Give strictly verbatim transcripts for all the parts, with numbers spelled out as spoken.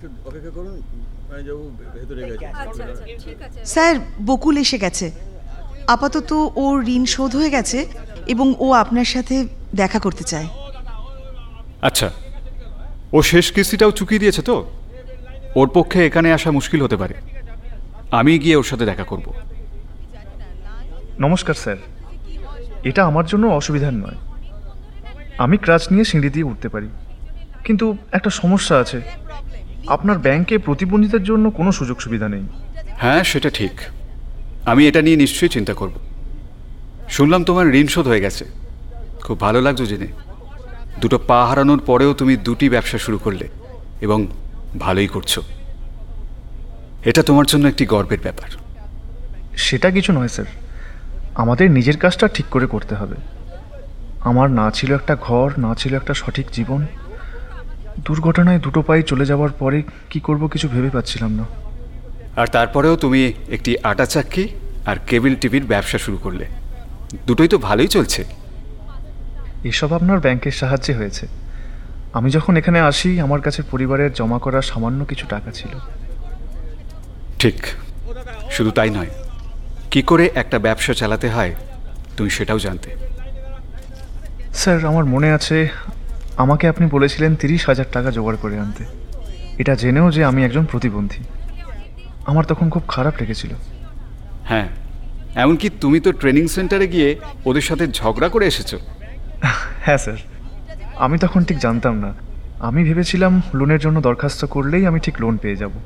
Sir, বকুল এসে গেছে। আপাতত ওর ঋণ শোধ হয়ে গেছে এবং ও আপনার সাথে দেখা করতে চায়। আচ্ছা, ও শেষ কিস্তিটাও চুকিয়ে দিয়েছে তো? ওর পক্ষে এখানে আসা মুশকিল হতে পারে। আমি গিয়ে ওর সাথে দেখা করব। নমস্কার স্যার, এটা আমার জন্য অসুবিধার নয়। আমি ক্রাচ নিয়ে সিঁড়ি দিয়ে উঠতে পারি, কিন্তু একটা সমস্যা আছে। আপনার ব্যাংকে প্রতিবন্ধীদের জন্য কোনো সুযোগ সুবিধা নেই। হ্যাঁ, সেটা ঠিক। আমি এটা নিয়ে নিশ্চয়ই চিন্তা করব। শুনলাম তোমার ঋণ শোধ হয়ে গেছে, খুব ভালো লাগছে জেনে। দুটো পা হারানোর পরেও তুমি দুটি ব্যবসা শুরু করলে এবং ভালোই করছো। এটা তোমার জন্য একটি গর্বের ব্যাপার। সেটা কিছু নয় স্যার, আমাদের নিজের কাজটা ঠিক করে করতে হবে। আমার না ছিল একটা ঘর, না ছিল একটা সঠিক জীবন। দুর্ঘটনায় দুটো পায়ে চলে যাওয়ার পরে কি করব কিছু ভেবে পাচ্ছিলাম না। আর তারপরেও তুমি একটি আটা চাক্কি আর কেবল টিভির ব্যবসা শুরু করলে। দুটোই তো ভালোই চলছে। এসব আপনার ব্যাংকের সাহায্যে হয়েছে। আমি যখন এখানে আসি, আমার কাছে পরিবারের জমা করা সামান্য কিছু টাকা ছিল। ঠিক, শুধু তাই নয়, কি করে একটা ব্যবসা চালাতে হয় তুমি সেটাও জানতে। স্যার, আমার মনে আছে আমাকে আপনি বলেছিলেন তিরিশ হাজার টাকা জোগাড় করে আনতে, এটা জেনেও যে আমি একজন প্রতিবন্ধী। আমার তখন খুব খারাপ লেগেছিল। হ্যাঁ, এমনকি তুমি তো ট্রেনিং সেন্টারে গিয়ে ওদের সাথে ঝগড়া করে এসেছো। হ্যাঁ স্যার, আমি তখন ঠিক জানতাম না। আমি ভেবেছিলাম লোনের জন্য দরখাস্ত করলেই আমি ঠিক লোন পেয়ে যাব।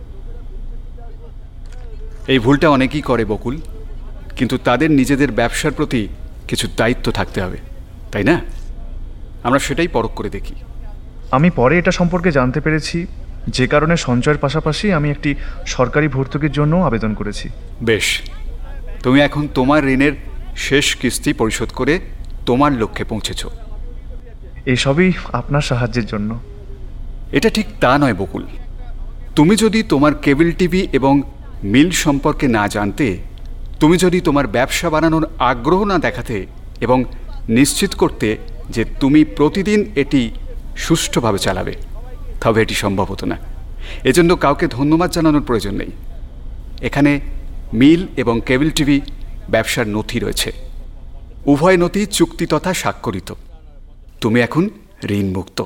এই ভুলটা অনেকেই করে বকুল, কিন্তু তাদের নিজেদের ব্যবসার প্রতি কিছু দায়িত্ব থাকতে হবে, তাই না? আমরা সেটাই পরখ করে দেখি। আমি পরে এটা সম্পর্কে জানতে পেরেছি, যে কারণে সঞ্চয়ের পাশাপাশি আমি একটি সরকারি ভর্তুকির জন্য আবেদন করেছি। বেশ, তুমি এখন তোমার ঋণের শেষ কিস্তি পরিশোধ করে তোমার লক্ষ্যে পৌঁছেছ। এসবই আপনার সাহায্যের জন্য। এটা ঠিক তা নয় বকুল। তুমি যদি তোমার কেবল টিভি এবং মিল সম্পর্কে না জানতে, তুমি যদি তোমার ব্যবসা বানানোর আগ্রহ না দেখাতে এবং নিশ্চিত করতে যে তুমি প্রতিদিন এটি সুষ্ঠুভাবে চালাবে, তবে এটি সম্ভব হতো না। এজন্য কাউকে ধন্যবাদ জানানোর প্রয়োজন নেই। এখানে মিল এবং কেবল টিভি ব্যবসার নথি রয়েছে। উভয় নথি চুক্তি তথা স্বাক্ষরিত। তুমি এখন ঋণমুক্ত।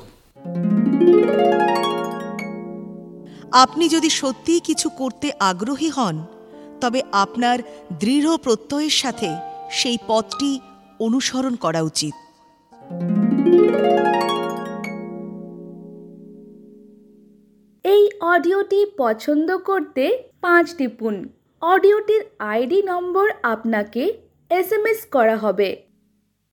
আপনি যদি সত্যিই কিছু করতে আগ্রহী হন, তবে আপনার দৃঢ় প্রত্যয়ের সাথে সেই পথটি অনুসরণ করা উচিত। এই অডিওটি পছন্দ করতে পাঁচ টিপুন। অডিওটির আইডি নম্বর আপনাকে এস এম এস করা হবে।